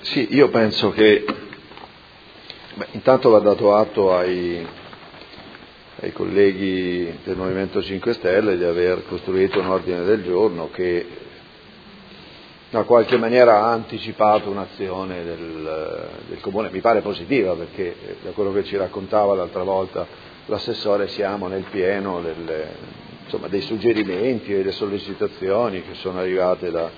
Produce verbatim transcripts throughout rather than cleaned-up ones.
Sì, io penso che beh, intanto va dato atto ai, ai colleghi del Movimento cinque Stelle di aver costruito un ordine del giorno che in qualche maniera ha anticipato un'azione del, del Comune, mi pare positiva, perché da quello che ci raccontava l'altra volta l'assessore siamo nel pieno delle, insomma, dei suggerimenti e delle sollecitazioni che sono arrivate da,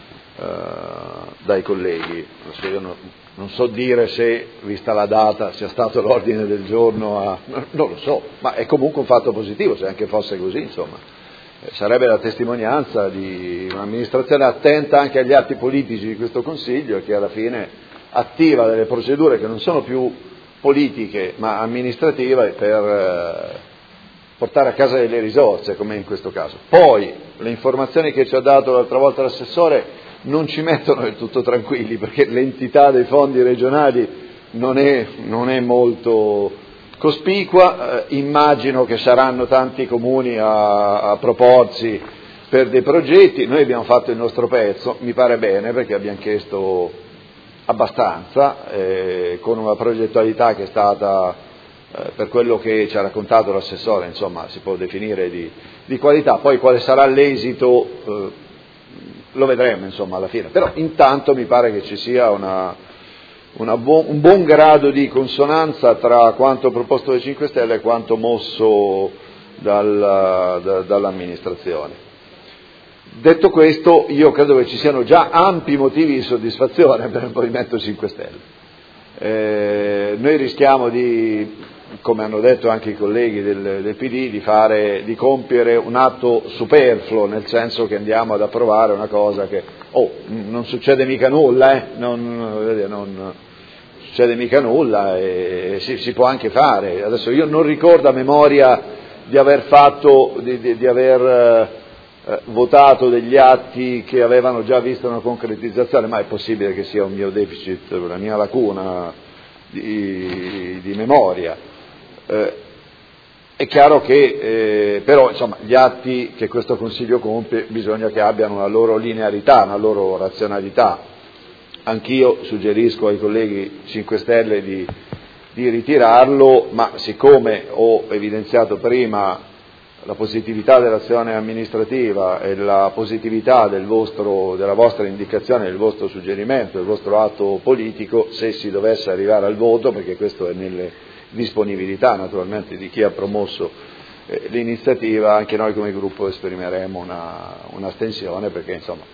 uh, dai colleghi. Adesso io non, non so dire se, vista la data, sia stato l'ordine del giorno a... non lo so, ma è comunque un fatto positivo, se anche fosse così, insomma. Sarebbe la testimonianza di un'amministrazione attenta anche agli atti politici di questo Consiglio, che alla fine attiva delle procedure che non sono più politiche ma amministrative per portare a casa delle risorse, come in questo caso. Poi le informazioni che ci ha dato l'altra volta l'assessore non ci mettono del tutto tranquilli, perché l'entità dei fondi regionali non è, non è molto cospicua, eh, immagino che saranno tanti comuni a, a proporsi per dei progetti. Noi abbiamo fatto il nostro pezzo, mi pare bene, perché abbiamo chiesto abbastanza, eh, con una progettualità che è stata, eh, per quello che ci ha raccontato l'assessore, insomma, si può definire di, di qualità. Poi quale sarà l'esito eh, lo vedremo, insomma, alla fine. Però intanto mi pare che ci sia una Una buon, un buon grado di consonanza tra quanto proposto dai cinque Stelle e quanto mosso dal, da, dall'amministrazione. Detto questo, io credo che ci siano già ampi motivi di soddisfazione per il Movimento cinque Stelle. Eh, noi rischiamo di, come hanno detto anche i colleghi del, del P D, di, fare, di compiere un atto superfluo, nel senso che andiamo ad approvare una cosa che, oh, non succede mica nulla, eh, non, non succede mica nulla e si, si può anche fare. Adesso io non ricordo a memoria di aver fatto, di, di, di aver eh, votato degli atti che avevano già visto una concretizzazione, ma è possibile che sia un mio deficit, una mia lacuna di, di memoria. Eh, è chiaro che eh, però insomma gli atti che questo Consiglio compie bisogna che abbiano una loro linearità, una loro razionalità. Anch'io suggerisco ai colleghi cinque Stelle di, di ritirarlo, ma siccome ho evidenziato prima la positività dell'azione amministrativa e la positività del vostro, della vostra indicazione, del vostro suggerimento, del vostro atto politico, se si dovesse arrivare al voto, perché questo è nelle disponibilità naturalmente di chi ha promosso eh, l'iniziativa, anche noi come gruppo esprimeremo una, un'astensione, perché insomma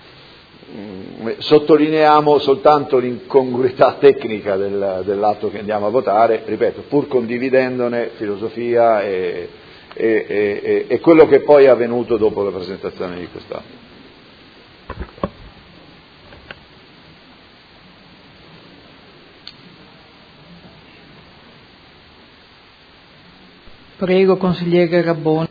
sottolineiamo soltanto l'incongruità tecnica del, dell'atto che andiamo a votare, ripeto, pur condividendone filosofia e, e, e, e quello che poi è avvenuto dopo la presentazione di quest'atto. Prego, consigliere Garaboni.